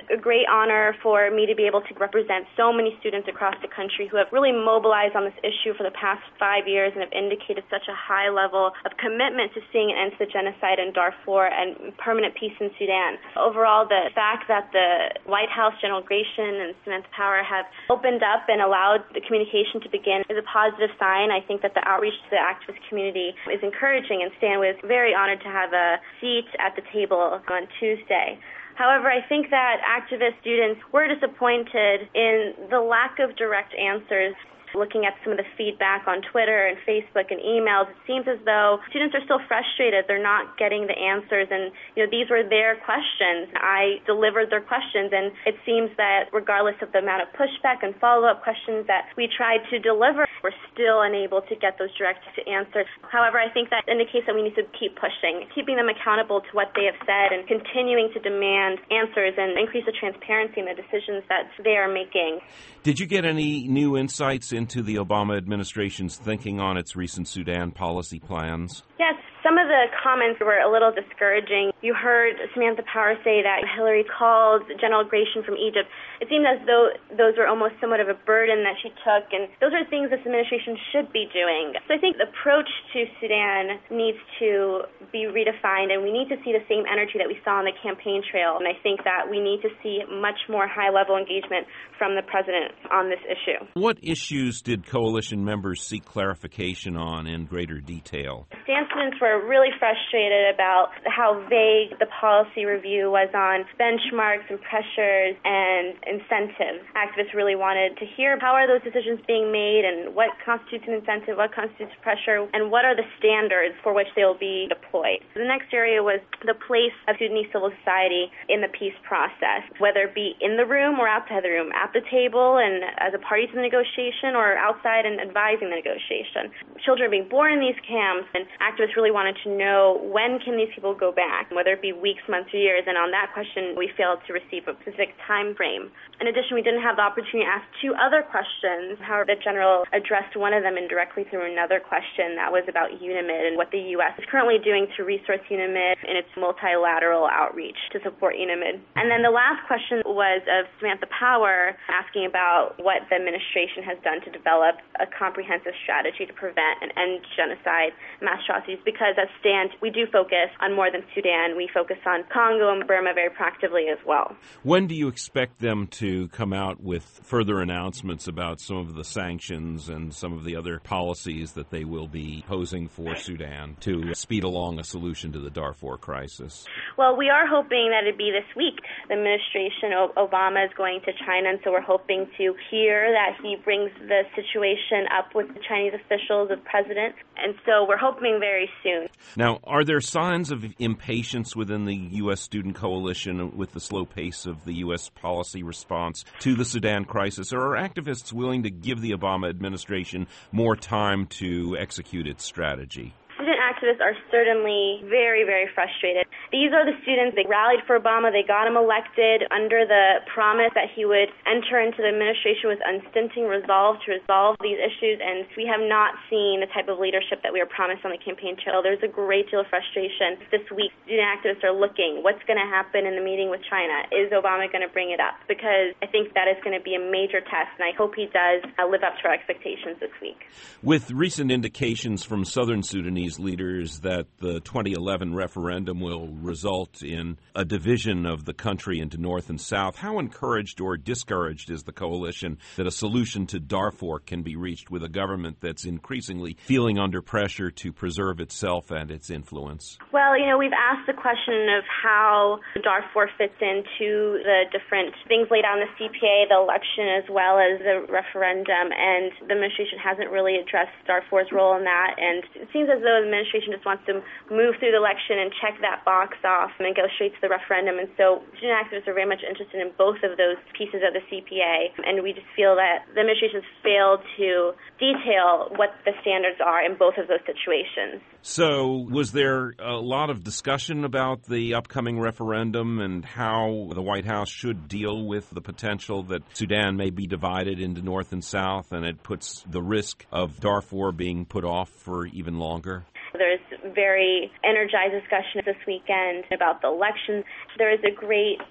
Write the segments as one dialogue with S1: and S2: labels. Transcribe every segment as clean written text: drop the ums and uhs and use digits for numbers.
S1: a great honor for me to be able to represent so many students across the country who have really mobilized on this issue for the past 5 years and have indicated such a high level of commitment to seeing an end to the genocide in Darfur and permanent peace in Sudan. Overall, the fact that the White House, General Gratian, and Samantha Power have opened up and allowed the communication to begin is a positive sign. I think that the outreach to the activist community is encouraging, and Stan was very honored to have a seat at the table on Tuesday. However, I think that activist students were disappointed in the lack of direct answers. Looking at some of the feedback on Twitter and Facebook and emails, it seems as though students are still frustrated. They're not getting the answers, and these were their questions. I delivered their questions, and it seems that regardless of the amount of pushback and follow-up questions that we tried to deliver, we're still unable to get those direct answers. However, I think that indicates that we need to keep pushing, keeping them accountable to what they have said, and continuing to demand answers and increase the transparency in the decisions that they are making.
S2: Did you get any new insights into the Obama administration's thinking on its recent Sudan policy plans?
S1: Yes, some of the comments were a little discouraging. You heard Samantha Power say that Hillary called General Gratian from Egypt. It seemed as though those were almost somewhat of a burden that she took, and those are things this administration should be doing. So I think the approach to Sudan needs to be redefined, and we need to see the same energy that we saw on the campaign trail. And I think that we need to see much more high-level engagement from the president on this issue.
S2: What issues did coalition members seek clarification on in greater detail?
S1: Students were really frustrated about how vague the policy review was on benchmarks and pressures and incentives. Activists really wanted to hear how are those decisions being made and what constitutes an incentive, what constitutes pressure, and what are the standards for which they will be deployed. The next area was the place of Sudanese civil society in the peace process, whether it be in the room or outside the room, at the table and as a party to the negotiation or outside and advising the negotiation. Children are being born in these camps, and activists really wanted to know when can these people go back, whether it be weeks, months, or years, and on that question we failed to receive a specific time frame. In addition, we didn't have the opportunity to ask two other questions. However, the general addressed one of them indirectly through another question that was about UNAMID and what the U.S. is currently doing to resource UNAMID in its multilateral outreach to support UNAMID. And then the last question was of Samantha Power, asking about what the administration has done to develop a comprehensive strategy to prevent and end genocide, mass atrocities, because as Stan, we do focus on more than Sudan. We focus on Congo and Burma very proactively as well.
S2: When do you expect them to come out with further announcements about some of the sanctions and some of the other policies that they will be posing for Sudan to speed along a solution to the Darfur crisis?
S1: Well, we are hoping that it'd be this week. The administration, Obama, is going to China, and so we're hoping to hear that he brings the situation up with the Chinese officials, the president, and so we're hoping very soon.
S2: Now, are there signs of impatience within the U.S. Student Coalition with the slow pace of the U.S. policy response to the Sudan crisis, or are activists willing to give the Obama administration more time to execute its strategy?
S1: Student activists are certainly very, very frustrated. These are the students, they rallied for Obama, they got him elected under the promise that he would enter into the administration with unstinting resolve to resolve these issues, and we have not seen the type of leadership that we were promised on the campaign trail. There's a great deal of frustration. This week, student activists are looking, what's going to happen in the meeting with China? Is Obama going to bring it up? Because I think that is going to be a major test, and I hope he does live up to our expectations this week.
S2: With recent indications from Southern Sudanese leaders that the 2011 referendum will result in a division of the country into North and South, how encouraged or discouraged is the coalition that a solution to Darfur can be reached with a government that's increasingly feeling under pressure to preserve itself and its influence?
S1: Well, we've asked the question of how Darfur fits into the different things laid out in the CPA, the election, as well as the referendum, and the administration hasn't really addressed Darfur's role in that, and it seems as though the administration just wants to move through the election and check that box off and go straight to the referendum. And so student activists are very much interested in both of those pieces of the CPA. And we just feel that the administration has failed to detail what the standards are in both of those situations.
S2: So was there a lot of discussion about the upcoming referendum and how the White House should deal with the potential that Sudan may be divided into North and South, and it puts the risk of Darfur being put off for even longer?
S1: There's very energized discussion this weekend about the election. There is a great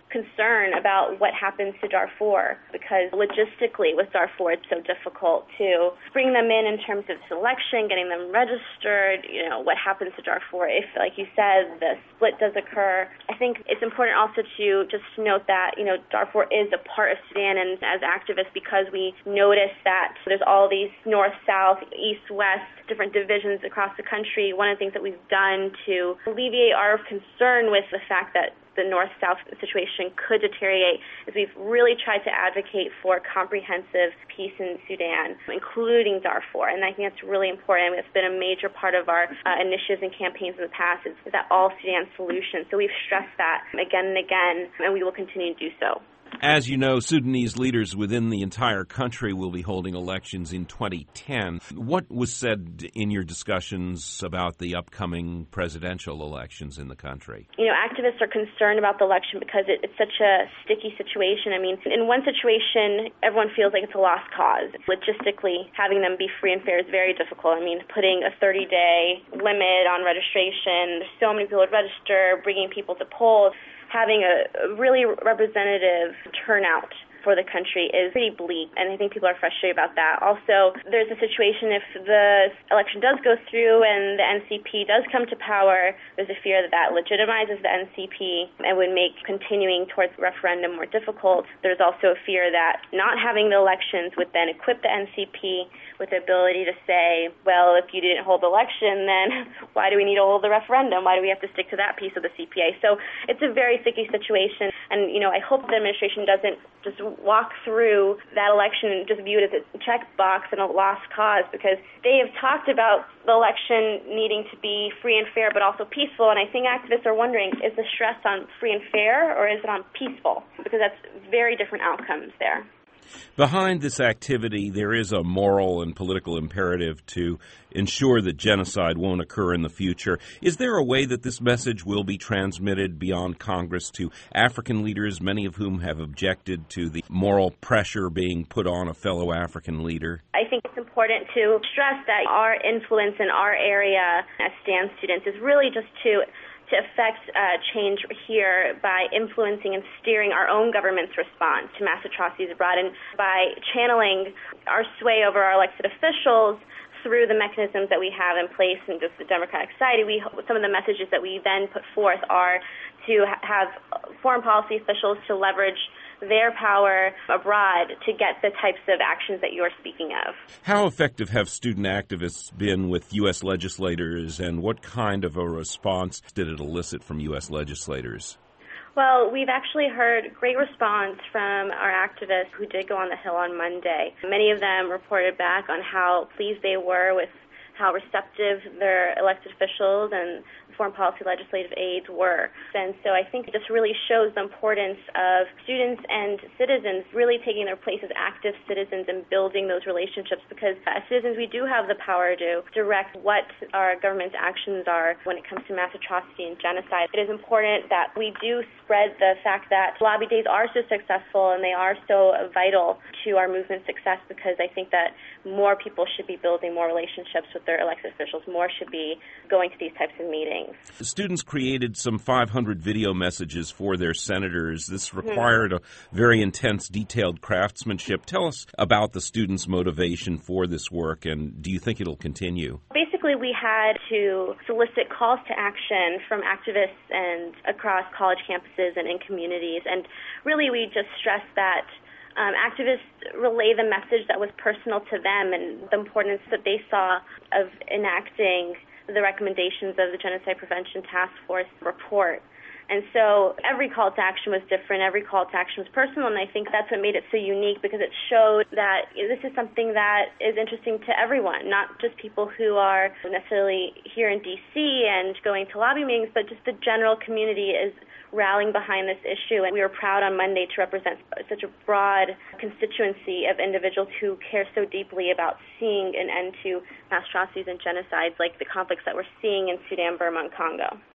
S1: concern about what happens to Darfur, because logistically with Darfur it's so difficult to bring them in terms of selection, getting them registered, what happens to Darfur if, like you said, the split does occur. I think it's important also to just note that, Darfur is a part of Sudan, and as activists, because we notice that there's all these north-south, east-west, different divisions across the country, one of the things that we've done to alleviate our concern with the fact that the north-south situation could deteriorate is we've really tried to advocate for comprehensive peace in Sudan, including Darfur. And I think that's really important. It's been a major part of our initiatives and campaigns in the past is that all Sudan solution. So we've stressed that again and again, and we will continue to do so.
S2: As you know, Sudanese leaders within the entire country will be holding elections in 2010. What was said in your discussions about the upcoming presidential elections in the country?
S1: Activists are concerned about the election because it's such a sticky situation. I mean, in one situation, everyone feels like it's a lost cause. Logistically, having them be free and fair is very difficult. I mean, putting a 30-day limit on registration, there's so many people to register, bringing people to polls, having a really representative turnout for the country is pretty bleak, and I think people are frustrated about that. Also, there's a situation if the election does go through and the NCP does come to power, there's a fear that that legitimizes the NCP and would make continuing towards referendum more difficult. There's also a fear that not having the elections would then equip the NCP with the ability to say, well, if you didn't hold the election, then why do we need to hold the referendum? Why do we have to stick to that piece of the CPA? So it's a very sticky situation, and I hope the administration doesn't just walk through that election and just view it as a checkbox and a lost cause, because they have talked about the election needing to be free and fair but also peaceful, and I think activists are wondering, is the stress on free and fair or is it on peaceful? Because that's very different outcomes there.
S2: Behind this activity, there is a moral and political imperative to ensure that genocide won't occur in the future. Is there a way that this message will be transmitted beyond Congress to African leaders, many of whom have objected to the moral pressure being put on a fellow African leader?
S1: I think it's important to stress that our influence in our area as STAN students is really just to affect change here by influencing and steering our own government's response to mass atrocities abroad, and by channeling our sway over our elected officials through the mechanisms that we have in place in just the democratic society. Some of the messages that we then put forth are to have foreign policy officials to leverage their power abroad to get the types of actions that you're speaking of.
S2: How effective have student activists been with U.S. legislators, and what kind of a response did it elicit from U.S. legislators?
S1: Well, we've actually heard great response from our activists who did go on the Hill on Monday. Many of them reported back on how pleased they were with how receptive their elected officials and foreign policy legislative aides were. And so I think it just really shows the importance of students and citizens really taking their place as active citizens and building those relationships, because as citizens we do have the power to direct what our government's actions are when it comes to mass atrocity and genocide. It is important that we do spread the fact that lobby days are so successful and they are so vital to our movement's success, because I think that more people should be building more relationships with their elected officials, more should be going to these types of meetings.
S2: Students created some 500 video messages for their senators. This required a very intense, detailed craftsmanship. Tell us about the students' motivation for this work, and do you think it'll continue?
S1: Basically, we had to solicit calls to action from activists and across college campuses and in communities, and really we just stressed that activists relay the message that was personal to them and the importance that they saw of enacting the recommendations of the Genocide Prevention Task Force report. And so every call to action was different, every call to action was personal, and I think that's what made it so unique, because it showed that this is something that is interesting to everyone, not just people who are necessarily here in D.C. and going to lobby meetings, but just the general community is rallying behind this issue. And we were proud on Monday to represent such a broad constituency of individuals who care so deeply about seeing an end to mass atrocities and genocides like the conflicts that we're seeing in Sudan, Burma, and Congo.